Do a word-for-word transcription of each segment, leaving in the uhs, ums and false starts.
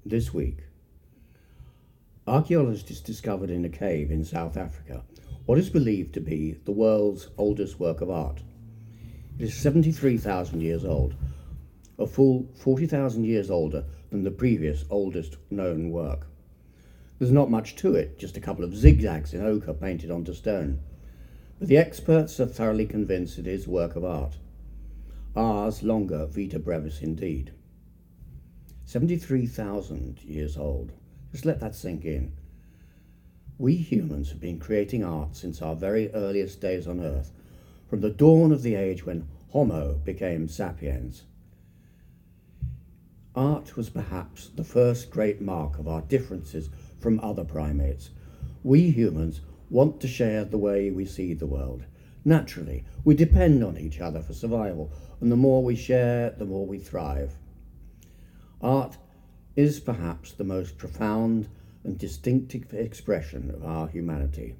This week, archaeologists discovered in a cave in South Africa what is believed to be the world's oldest work of art. It is seventy-three thousand years old, a full forty thousand years older than the previous oldest known work. There's not much to it, just a couple of zigzags in ochre painted onto stone. But the experts are thoroughly convinced it is work of art. Ars longa vita brevis indeed. seventy-three thousand years old. Just let that sink in. We humans have been creating art since our very earliest days on Earth, from the dawn of the age when Homo became sapiens. Art was perhaps the first great mark of our differences from other primates. We humans want to share the way we see the world. Naturally, we depend on each other for survival, and the more we share, the more we thrive. Art is perhaps the most profound and distinctive expression of our humanity.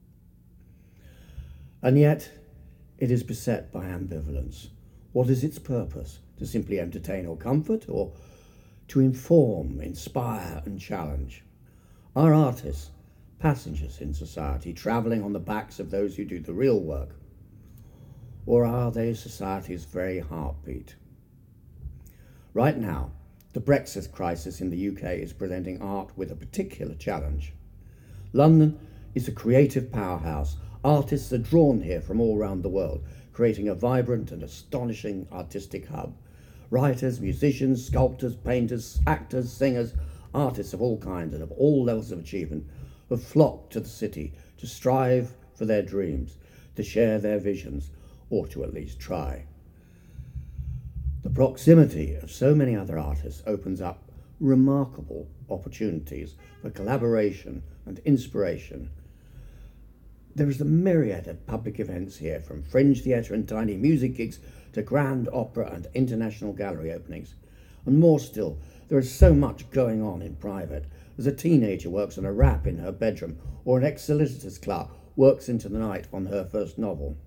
And yet, it is beset by ambivalence. What is its purpose? To simply entertain or comfort, or to inform, inspire, and challenge? Are artists passengers in society, travelling on the backs of those who do the real work? Or are they society's very heartbeat? Right now, the Brexit crisis in the U K is presenting art with a particular challenge. London is a creative powerhouse. Artists are drawn here from all around the world, creating a vibrant and astonishing artistic hub. Writers, musicians, sculptors, painters, actors, singers, artists of all kinds and of all levels of achievement have flocked to the city to strive for their dreams, to share their visions, or to at least try. The proximity of so many other artists opens up remarkable opportunities for collaboration and inspiration. There is a myriad of public events here, from fringe theatre and tiny music gigs to grand opera and international gallery openings. And more still, there is so much going on in private, as a teenager works on a rap in her bedroom, or an ex-solicitor's clerk works into the night on her first novel.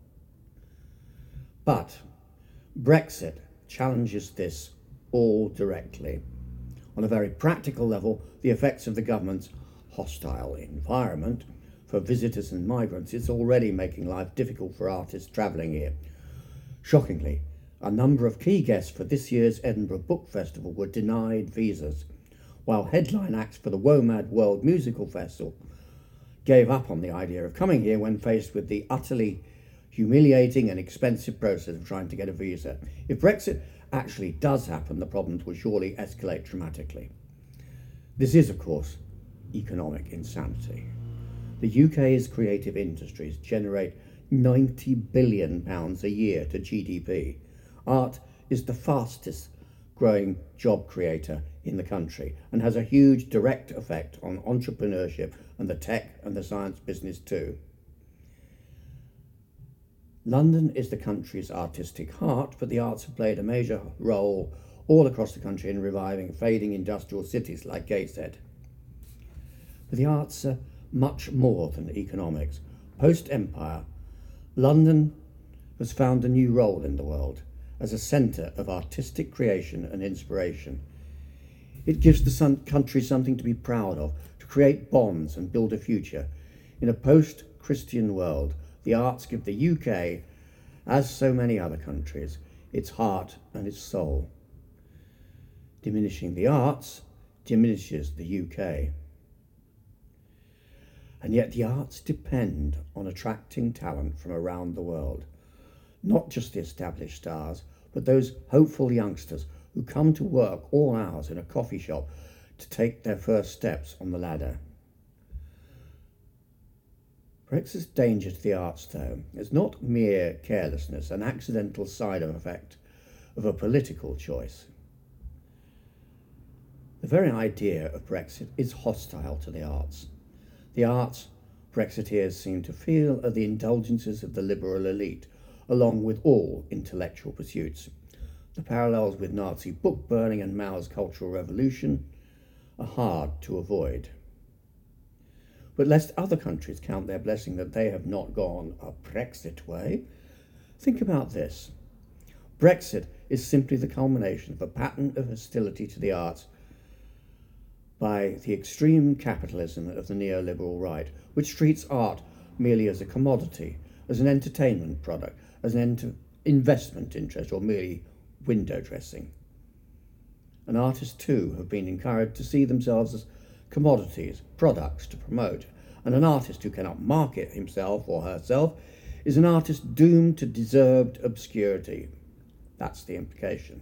But Brexit challenges this all directly. On a very practical level, the effects of the government's hostile environment for visitors and migrants is already making life difficult for artists travelling here. Shockingly, a number of key guests for this year's Edinburgh Book Festival were denied visas, while headline acts for the WOMAD World Musical Festival gave up on the idea of coming here when faced with the utterly humiliating and expensive process of trying to get a visa. If Brexit actually does happen, the problems will surely escalate dramatically. This is, of course, economic insanity. The U K's creative industries generate ninety billion pounds a year to G D P. Art is the fastest growing job creator in the country and has a huge direct effect on entrepreneurship and the tech and the science business too. London is the country's artistic heart, but the arts have played a major role all across the country in reviving fading industrial cities like Gateshead. But the arts are much more than economics. Post-Empire, London has found a new role in the world as a centre of artistic creation and inspiration. It gives the country something to be proud of, to create bonds and build a future. In a post-Christian world, the arts give the U K, as so many other countries, its heart and its soul. Diminishing the arts diminishes the U K. And yet the arts depend on attracting talent from around the world. Not just the established stars, but those hopeful youngsters who come to work all hours in a coffee shop to take their first steps on the ladder. Brexit's danger to the arts, though, is not mere carelessness, an accidental side effect of a political choice. The very idea of Brexit is hostile to the arts. The arts, Brexiteers seem to feel, are the indulgences of the liberal elite, along with all intellectual pursuits. The parallels with Nazi book burning and Mao's Cultural Revolution are hard to avoid. But lest other countries count their blessing that they have not gone a Brexit way, think about this. Brexit is simply the culmination of a pattern of hostility to the arts by the extreme capitalism of the neoliberal right, which treats art merely as a commodity, as an entertainment product, as an enter- investment interest, or merely window dressing. And artists too have been encouraged to see themselves as commodities, products to promote, and an artist who cannot market himself or herself is an artist doomed to deserved obscurity. That's the implication.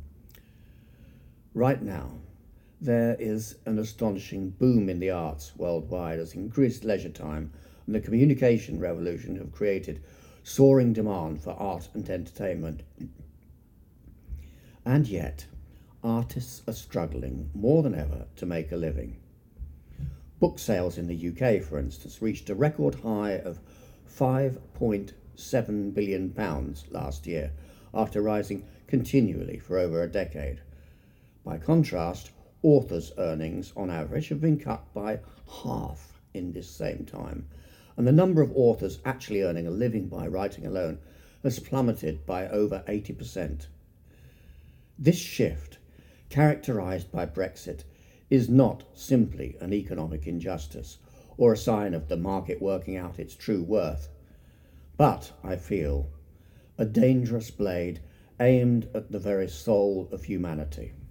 Right now, there is an astonishing boom in the arts worldwide as increased leisure time and the communication revolution have created soaring demand for art and entertainment. And yet, artists are struggling more than ever to make a living. Book sales in the U K, for instance, reached a record high of five point seven billion pounds last year, after rising continually for over a decade. By contrast, authors' earnings on average have been cut by half in this same time, and the number of authors actually earning a living by writing alone has plummeted by over eighty percent. This shift, characterised by Brexit, is not simply an economic injustice or a sign of the market working out its true worth, but, I feel, a dangerous blade aimed at the very soul of humanity.